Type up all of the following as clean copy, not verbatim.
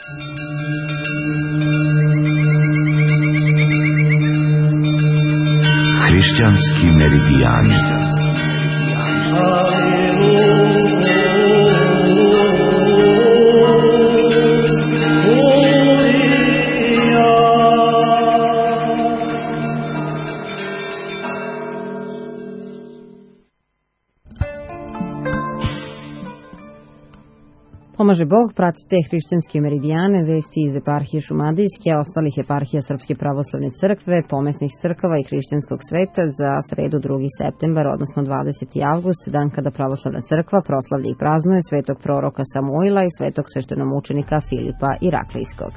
Hrišćanski meridijani. Pomaže Bog, pratite hrišćanske meridijane, vesti iz eparhije Šumadijske, ostalih eparhija Srpske pravoslavne crkve, pomesnih crkava i hrišćanskog sveta za sredu 2. septembar, odnosno 20. avgust, dan kada pravoslavna crkva proslavlja i praznuje svetog proroka Samuila i svetog sveštenomučenika Filipa Iraklijskog.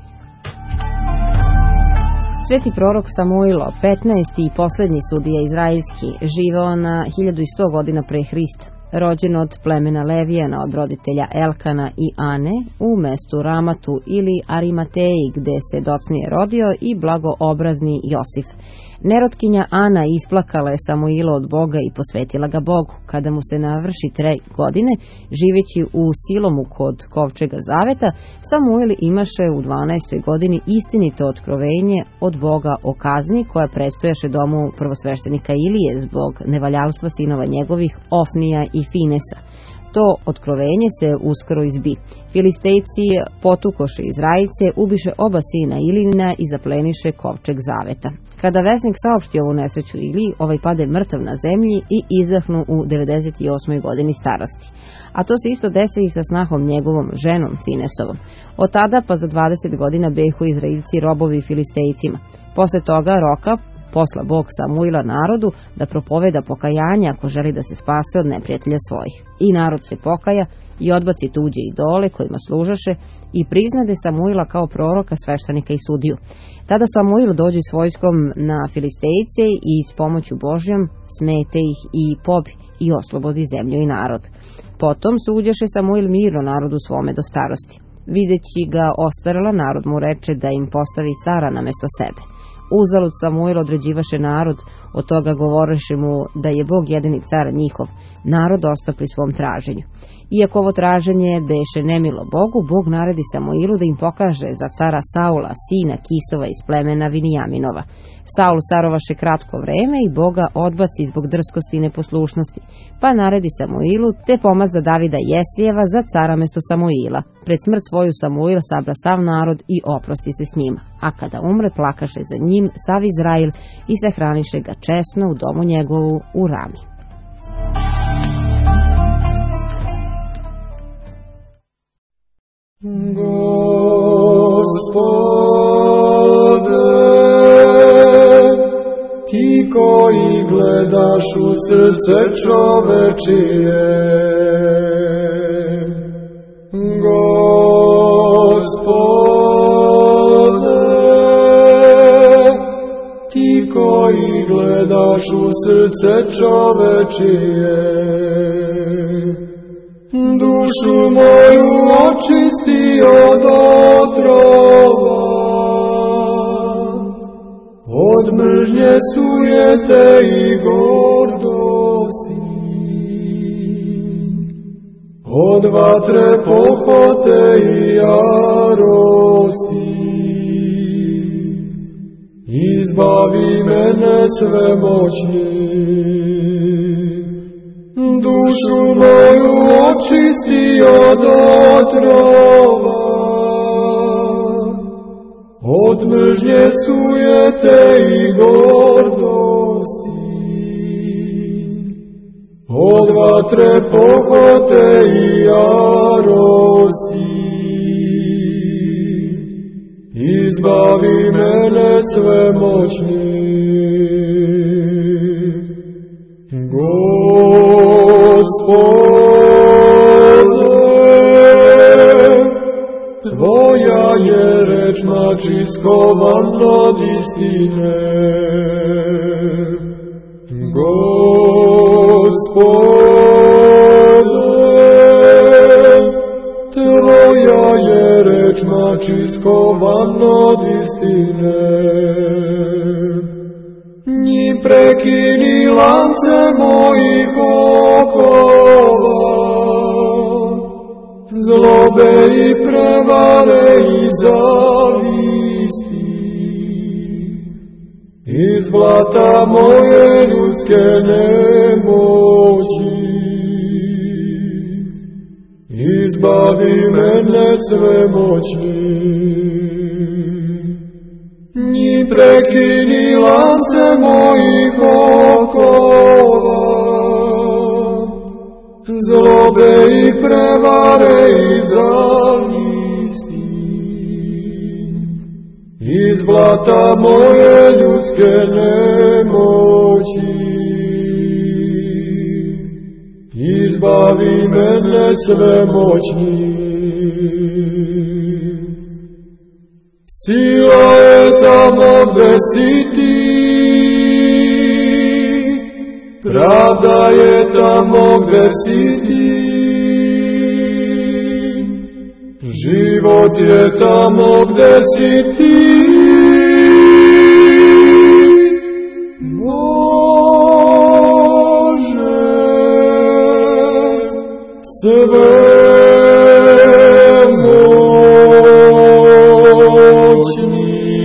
Sveti prorok Samuilo, 15. i poslednji sudija izraelski, živeo na 1100 godina pre Hrista. Rođen od plemena Levijana od roditelja Elkana i Ane u mestu Ramatu ili Arimateji gde se docnije rodio i blagoobrazni Josif. Nerotkinja Ana isplakala je Samuila od Boga i posvetila ga Bogu. Kada mu se navrši 3 godine, živeći u Silomu kod Kovčega Zaveta, Samuil imaše u 12. godini istinito otkrovenje od Boga o kazni koja predstojaše domu prvosveštenika Ilije zbog nevaljalstva sinova njegovih Ofnija i Finesa. To otkrovenje se uskoro izbi. Filistejci potukoše Izraelce, ubiše oba sina Ilijina i zapleniše Kovčeg Zaveta. Kada vesnik saopšti ovu nesreću Iliji, ovaj pade mrtav na zemlji i izdahnu u 98. godini starosti. A to se isto desi i sa snahom njegovom, ženom Finesovom. Od tada pa za 20 godina behu Izraelci robovi Filistejcima. Posle toga roka posla Bog Samuila narodu da propoveda pokajanje ako želi da se spase od neprijatelja svojih. I narod se pokaja i odbaci tuđe idole kojima služaše i priznade Samuila kao proroka, sveštenika i sudiju. Tada Samuil dođe s vojskom na Filistejce i s pomoću Božjom smete ih i pobi i oslobodi zemlju i narod. Potom suđaše Samuil mirno narodu svome do starosti. Videći ga ostarela, narod mu reče da im postavi cara namesto sebe. Uzalud Samuil određivaše narod, od toga govoreše mu da je Bog jedini car njihov. Narod ostao pri svom traženju. Iako ovo traženje beše nemilo Bogu, Bog naredi Samuilu da im pokaže za cara Saula, sina Kisova iz plemena Vinijaminova. Saul carovaše kratko vreme i Boga odbaci zbog drskosti i neposlušnosti, pa naredi Samuilu te pomaza Davida Jeslijeva za cara mesto Samuila. Pred smrt svoju Samuil sabra sav narod i oprosti se s njima, a kada umre plakaše za njim sav Izrael i sahraniše ga česno u domu njegovu u Rami. Gospode, ti koji gledaš u srce čovečije, Gospode, ti koji gledaš u srce čovečije, dušu moju očisti od otrova, od mržnje sujete i gordosti, od vatre pohote i jarosti. Izbavi mene svemoćni, dušu moju očisti od otrova, od mržnje sujete i gordosti, od vatre pohote i jarosti. Izbavi mene svemoćni, Gospode, Tvoja je reč mač iskovan od istine. Gospode, Tvoja je reč mač iskovan od istine. Njim prekini lance mojih okova, zlobe i prevare i blata moje ljudske nemoći. Izbavi mene svemoćni, ni prekini lance mojih okova, zlobe i prevare izravnisti. Iz blata moje ljudske nemoći, izbavi mene svemoćni. Sila je tamo gde si ti, pravda je tamo gde si ti, život je tamo gde si ti. Bože, svemoćni.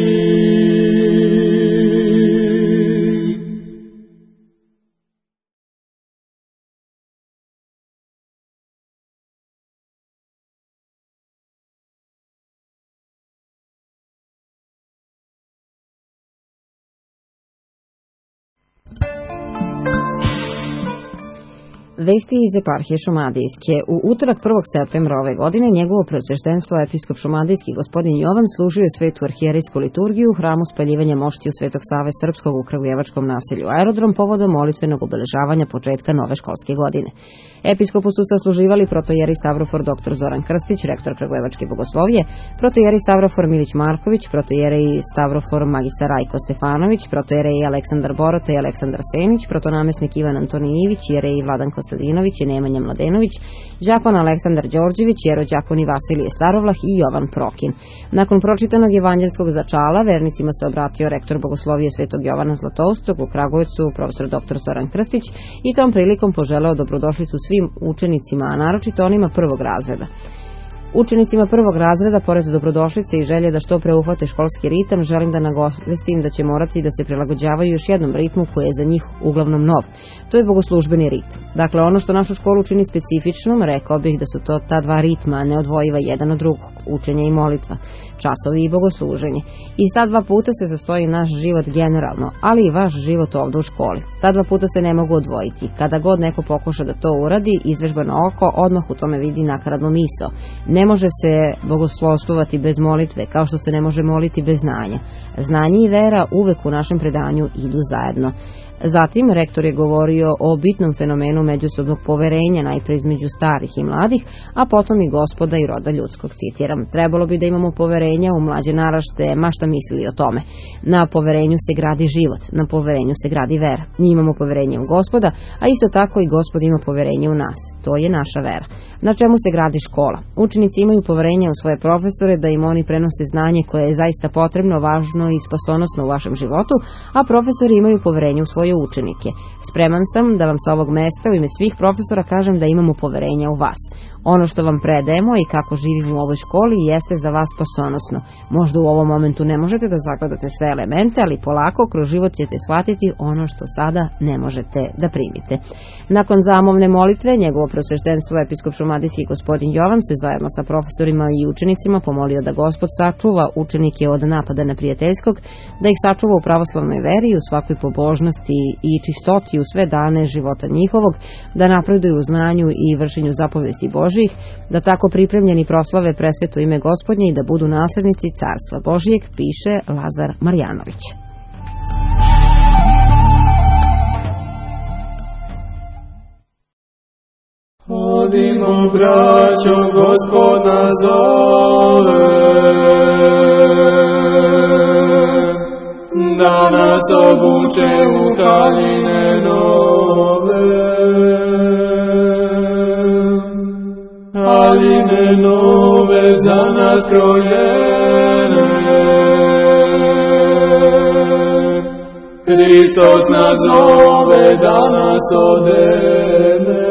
Vesti iz eparhije Šumadijske. U utorak 1. septembra ove godine njegovo preosveštenstvo episkop Šumadijski gospodin Jovan služio je svetu arhijerejsku liturgiju u hramu spaljivanja moštiju Svetog Save Srpskog u kragujevačkom naselju Aerodrom povodom molitvenog obeležavanja početka nove školske godine. Episkopu su sasluživali protojeri Stavrofor dr. Zoran Krstić, rektor Kragujevačke bogoslovije, protojeri Stavrofor Milić Marković, protojeri Stavrofor magistar Rajko Stefanović, protojeri Aleksandar Borota i Aleksandar Senić, protonamesnik Ivan Antonijević, jerej Vladan Kostadinović i Nemanja Mladenović, đakon Aleksandar Đorđević, jerođakoni Vasilije Starovlah i Jovan Prokin. Nakon pročitanog evanđelskog začala, vernicima se obratio rektor bogoslovije Svetog Jovana Zlatoustog u Kragujevcu, profesor dr. Zoran Krstić, i tom prilikom poželeo dobrodošlicu svim učenicima, a naročito onima prvog razreda. Učenicima prvog razreda, pored dobrodošlice i želje da što pre uhvate školski ritam, želim da nagovestim da će morati da se prilagođavaju još jednom ritmu koji je za njih uglavnom nov. To je bogoslužbeni rit. Dakle, ono što našu školu čini specifičnom, rekao bih da su to ta dva ritma, neodvojiva jedan od drugog, učenje i molitva, časovi i bogosluženje. Iz ta dva puta se sastoji naš život generalno, ali i vaš život ovdje u školi. Ta dva puta se ne mogu odvojiti. Kada god neko pokuša da to uradi, izvežbano oko odmah u tome vidi nakaradnu misao. Ne može se bogoslovstvovati bez molitve, kao što se ne može moliti bez znanja. Znanje i vera uvek u našem predanju idu zajedno. Zatim, rektor je govorio o bitnom fenomenu međusobnog poverenja, najpre između starih i mladih, a potom i Gospoda i roda ljudskog, citiram. Trebalo bi da imamo poverenja u mlađe naraštaje, ma šta mislili o tome. Na poverenju se gradi život, na poverenju se gradi vera. Mi imamo poverenje u Gospoda, a isto tako i Gospod ima poverenje u nas. To je naša vera. Na čemu se gradi škola? Učenici imaju poverenje u svoje profesore da im oni prenose znanje koje je zaista potrebno, važno i spasonosno u vašem životu, a profesori imaju poverenje u svoje učenike. Spreman sam da vam sa ovog mesta u ime svih profesora kažem da imamo poverenja u vas. Ono što vam predajemo i kako živimo u ovoj školi jeste za vas spasonosno. Možda u ovom momentu ne možete da zagledate sve elemente, ali polako kroz život ćete shvatiti ono što sada ne možete da primite. Nakon zamovne molitve, njegovo preosveštenstvo episkop Šumadijski gospodin Jovan se zajedno sa profesorima i učenicima pomolio da Gospod sačuva učenike od napada neprijateljskog, da ih sačuva u pravoslavnoj veri i u svakoj pobožnosti i čistoti u sve dane života njihovog, da napreduju u znanju i vršenju zapovesti Božjih, da tako pripremljeni proslave presveto ime Gospodnje i da budu naslednici Carstva Božijeg, piše Lazar Marjanović. Hodimo, braćo, Gospod nas zove, da nas obuče u haljine nove. Haljine nove za nas krojene, Hristos nas zove da nas odene.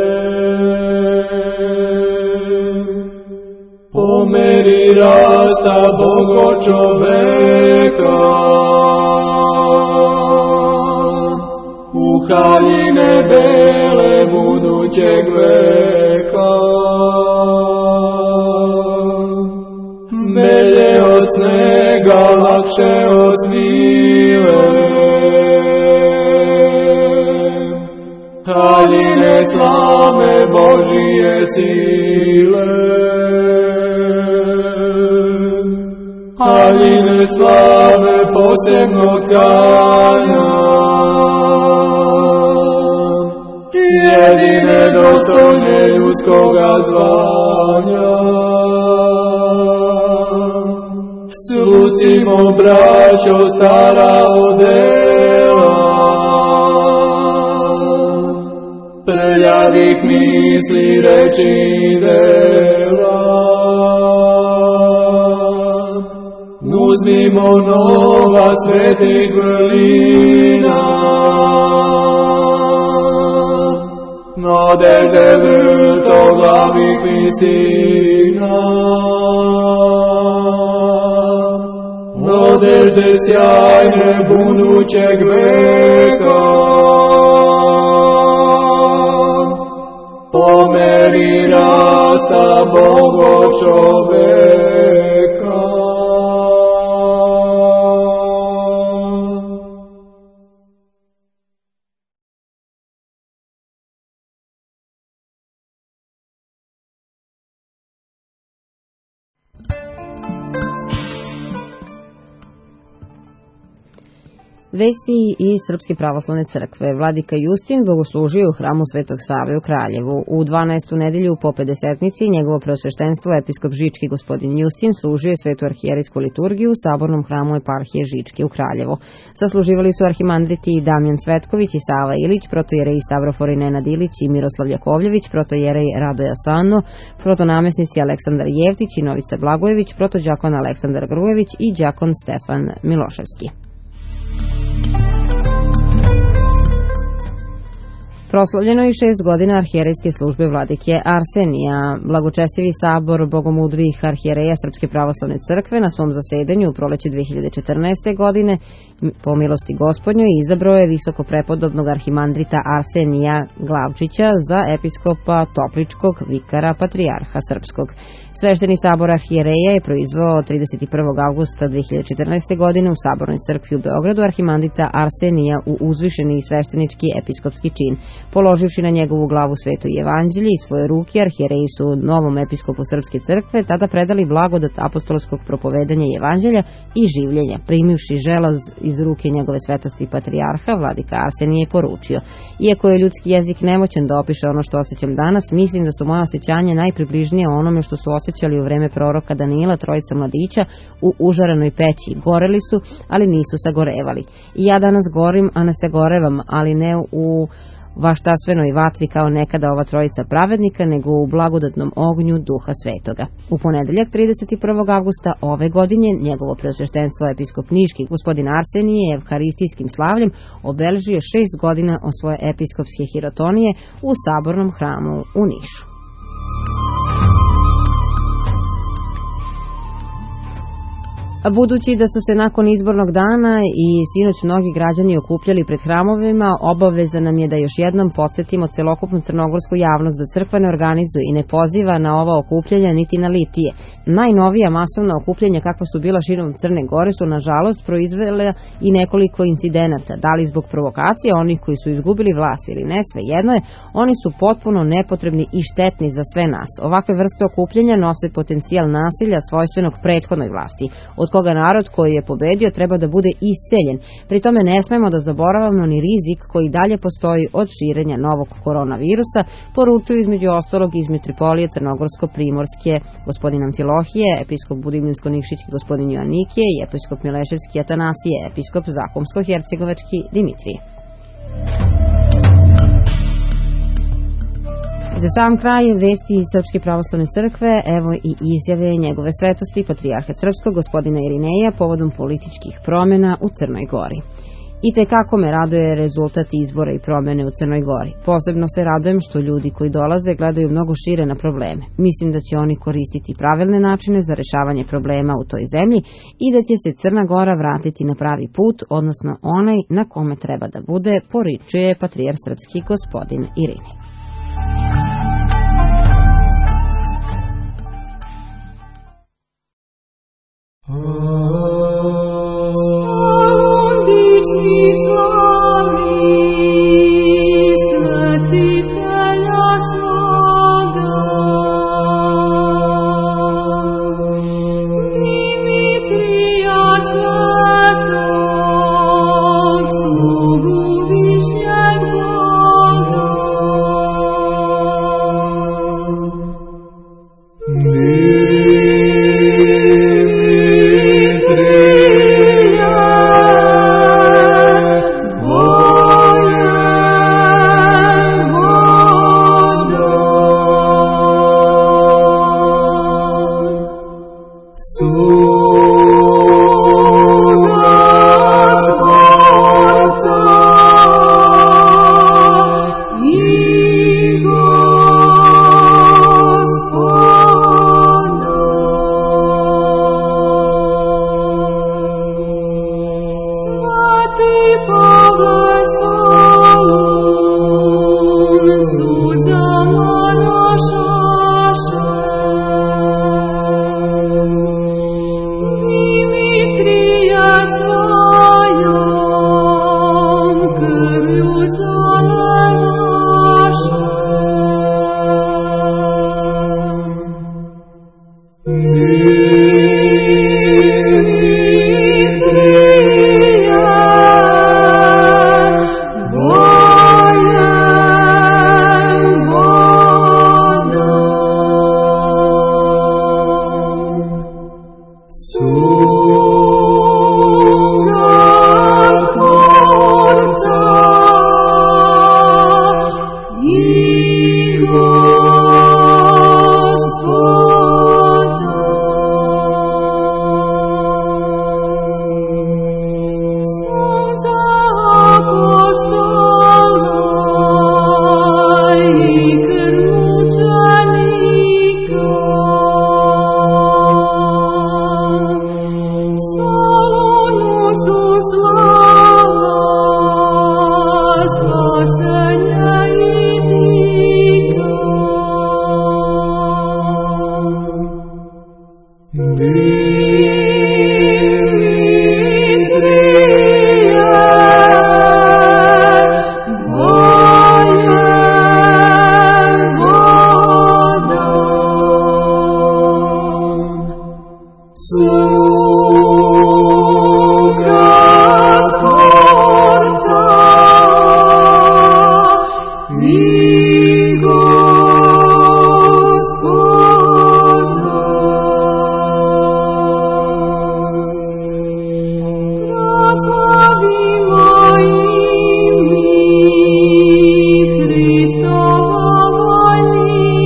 Po meri rasta Bogo čoveka, haljine bele budućeg veka. Belje od snega, lakše od svile, haljine slave Božije sile. Haljine slave posebnog tkanja, jedine dostojne ljudskoga zvanja. Slucimo, braćo, stara odela, prljavih misli, reči i dela. Uzmimo nova svetih vrlina, nadežde vrtoglavih visina, nadežde sjajne budućeg veka. Po meri rasta Bogov čoveka. Vesti iz Srpske pravoslavne crkve. Vladika Justin bogoslužio u hramu Svetog Save u Kraljevu. U 12. nedelju po Pedesetnici njegovo preosveštenstvo episkop Žički gospodin Justin služio je svetu arhijerejsku liturgiju u sabornom hramu eparhije Žičke u Kraljevu. Sasluživali su arhimandriti Damjan Cvetković i Sava Ilić, protojereji Stavrofor i Nenad Ilić i Miroslav Jakovljević, protojerej Radoja Sanno, protonamesnici Aleksandar Jevtić i Novica Blagojević, protođakon Aleksandar Grujević i đakon Stefan Miloševski. Proslavljeno je 6 godina arhijerejske službe vladike Arsenija. Blagočestivi sabor bogomudrih arhijereja Srpske pravoslavne crkve na svom zasedanju u proleće 2014. godine po milosti Gospodnjoj izabrao je visoko prepodobnog arhimandrita Arsenija Glavčića za episkopa Topličkog vikara patrijarha Srpskog. Svešteni sabor arhijereja je proizveo 31. avgusta 2014. godine u Sabornoj crkvi u Beogradu arhimandrita Arsenija u uzvišeni i sveštenički episkopski čin. Položivši na njegovu glavu sveto evanđelje i svoje ruke, arhijereji su novom episkopu Srpske crkve tada predali blagodat apostolskog propovedanja evanđelja i življenja. Primivši želaz iz ruke njegove svetosti patrijarha, vladika Arsenije je poručio: iako je ljudski jezik nemoćan da opiše ono što osjećam danas, mislim da su moje osjećanja najpribližnije onome što su osjećali u vreme proroka Danila, trojica mladića u užarenoj peći. Goreli su, ali nisu sagorevali. I ja danas gorim, a ne sagorevam, ali ne u vaštasvenoj vatri kao nekada ova trojica pravednika, nego u blagodatnom ognju Duha Svetoga. U ponedeljak 31. avgusta ove godine njegovo preosveštenstvo episkop Niški gospodin Arsenije evharistijskim slavljem obeležio 6 godina od svoje episkopske hirotonije u sabornom hramu u Nišu. Budući da su se nakon izbornog dana i sinoć mnogi građani okupljali pred hramovima, obaveza nam je da još jednom podsjetimo celokupnu crnogorsku javnost da crkva ne organizuje i ne poziva na ova okupljanja niti na litije. Najnovija masovna okupljanja kakva su bila širom Crne Gore su nažalost proizvele i nekoliko incidenata, da li zbog provokacije onih koji su izgubili vlast ili ne, svejedno je, oni su potpuno nepotrebni i štetni za sve nas. Ovakve vrste okupljanja nose potencijal nasilja svojstvenog prethodnoj vlasti, od koga narod koji je pobedio treba da bude isceljen. Pri tome ne smemo da zaboravamo ni rizik koji dalje postoji od širenja novog koronavirusa, poručuju između ostalog iz Mitropolije Crnogorsko-Primorske gospodin Amfilohije, episkop Budimljansko-Nikšićki gospodin Joannikije i episkop Mileševski Atanasije, episkop Zakomsko-Hercegovački Dimitrije. Za sam kraj vesti iz Srpske pravoslavne crkve, evo i izjave njegove svetosti patrijarha Srpskog gospodina Irineja povodom političkih promjena u Crnoj Gori. I tekako me raduje rezultat izbora i promene u Crnoj Gori. Posebno se radujem što ljudi koji dolaze gledaju mnogo šire na probleme. Mislim da će oni koristiti pravilne načine za rešavanje problema u toj zemlji i da će se Crna Gora vratiti na pravi put, odnosno onaj na kome treba da bude, poručuje patrijarh srpski gospodin Irini.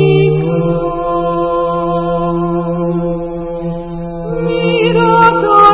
Mira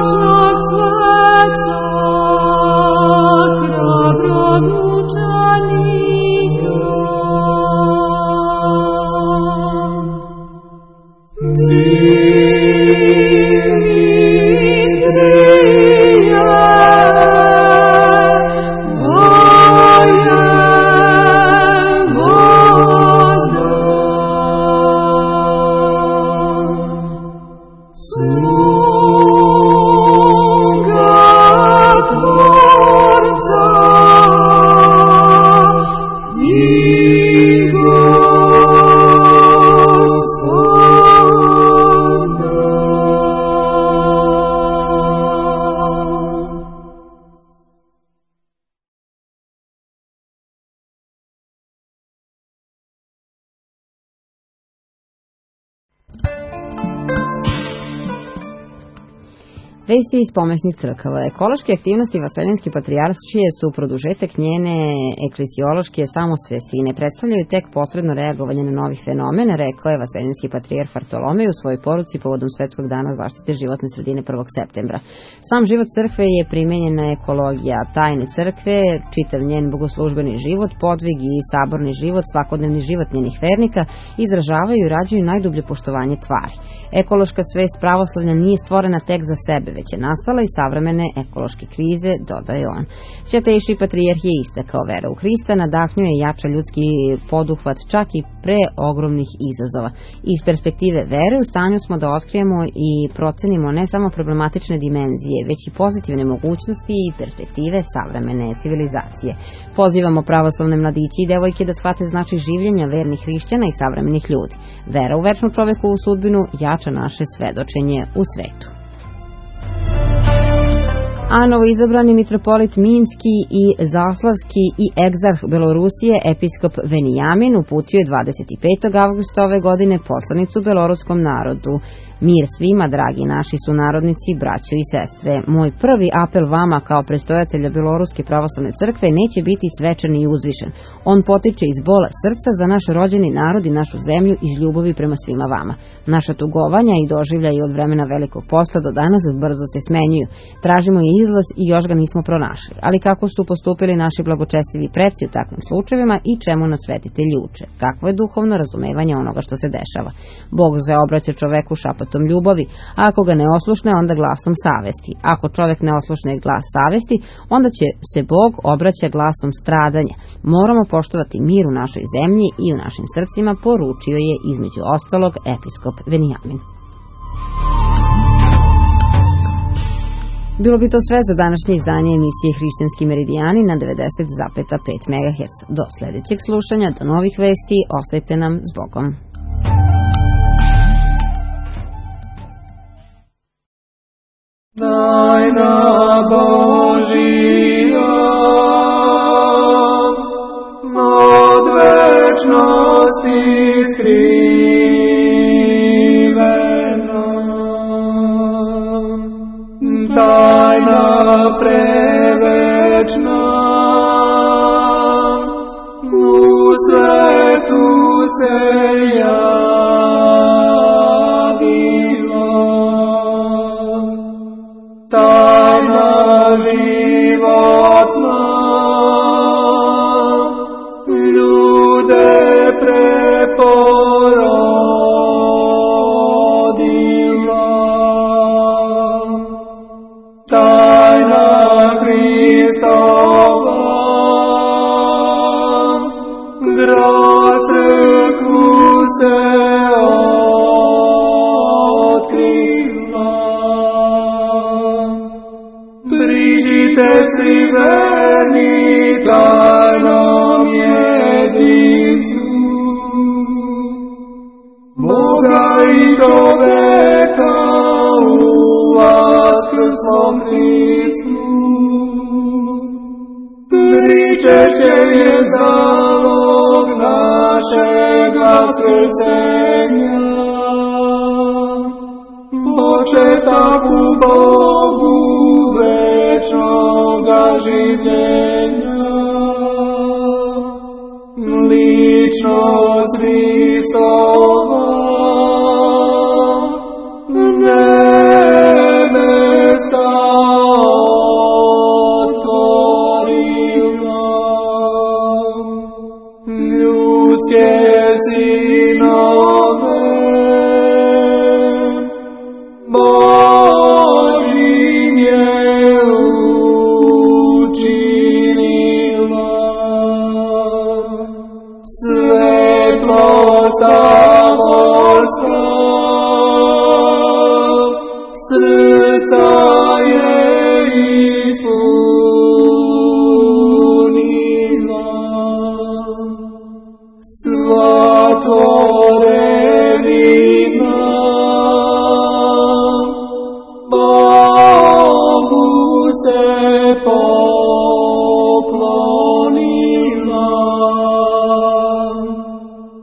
Vesti iz pomesnih crkava. Ekološke aktivnosti Vaseljenske patrijaršije su produžetak njene eklesiološke samosvesti i ne predstavljaju tek posredno reagovanje na novi fenomen, rekao je Vaseljenski patrijarh Vartolomej u svojoj poruci povodom Svetskog dana zaštite životne sredine 1. septembra. Sam život crkve je primenjena ekologija, tajne crkve, čitav njen bogoslužbeni život, podvig i saborni život, svakodnevni život njenih vernika izražavaju i rađuju najdublje poštovanje tvari. Ekološka svest pravoslavlja nije stvorena tek za sebe, već je nastala iz savremene ekološke krize, dodaje on. Svetejši patrijarh je istakao vera u Hrista, nadahnjuje i jača ljudski poduhvat čak i pre ogromnih izazova. Iz perspektive vere u stanju smo da otkrijemo i procenimo ne samo problematične dimenzije, već i pozitivne mogućnosti i perspektive savremene civilizacije. Pozivamo pravoslavne mladiće i devojke da shvate značaj življenja vernih hrišćana i savremenih ljudi. Vera u večnu čovekovu sudbinu jača naše svedočenje u svetu. A novoizabrani mitropolit Minski i Zaslavski i egzarh Belorusije episkop Venijamin uputio je 25. avgusta ove godine poslanicu beloruskom narodu. Mir svima, dragi naši sunarodnici, braćo i sestre. Moj prvi apel vama kao prestojatelja Beloruske pravoslavne crkve neće biti svečan i uzvišen. On potiče iz bola srca za naš rođeni narod i našu zemlju iz ljubavi prema svima vama. Naša tugovanja i doživlja i od vremena velikog posta do danas brzo se smenjuju. Tražimo i izlaz i još ga nismo pronašli. Ali kako su postupili naši blagočestivi preci u takvim slučajevima i čemu nas svetitelji uče? Kakvo je duhovno razumevanje onoga što se dešava? Bog se obraća čoveku šapatom ljubavi, a ako ga ne oslušne, onda glasom savesti. Ako čovek ne oslušne glas savesti, onda će se Bog obraća glasom stradanja. Moramo poštovati mir u našoj zemlji i u našim srcima, poručio je između ostalog episkop Venijamin. Bilo bi to sve za današnje izdanje emisije Hrišćanski meridijani na 90,5 MHz. Do sljedećeg slušanja, do novih vesti, ostajte nam s Bogom. Tajna Božija od večnosti skrivena, tajna prevečna u svetu se tajna životna, ljude preporodila. Tajna Hristova, grad crkvu se sestri verni tajnom jedinstvu, Boga i čoveka u vaskrsnom Hristu. Pričešće je zalog našega skrsenja, početak u Bogu večnoga življenja, ličnost Hristova, nebesa otvorila, ljudske sinove Božim je učinila. Svetlost apostla srca je ispunila. Sva tvorevina Bogu se poklonila.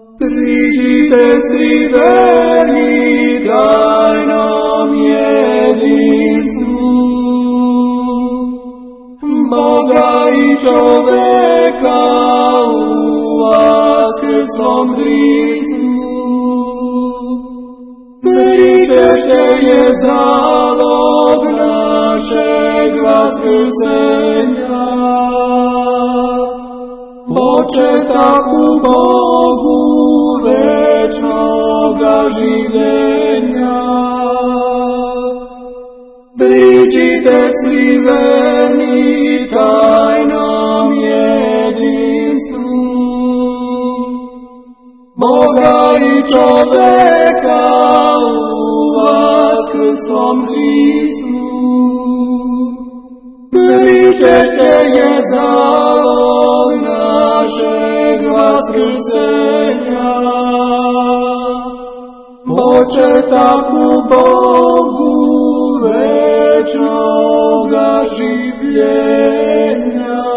Priđite svi verni tajnom jedinstvu, Boga i čoveka u vaskrslom Hristu. Pričešće je zalog našeg vaskrsenja, početak u Bogu večnoga življenja. Priđite svi verni tajnom jedinstvu, Boga i čoveka u vaskrslom Hristu. Pričešće je zalog našeg vaskrsenja, početak u Bogu večnoga življenja.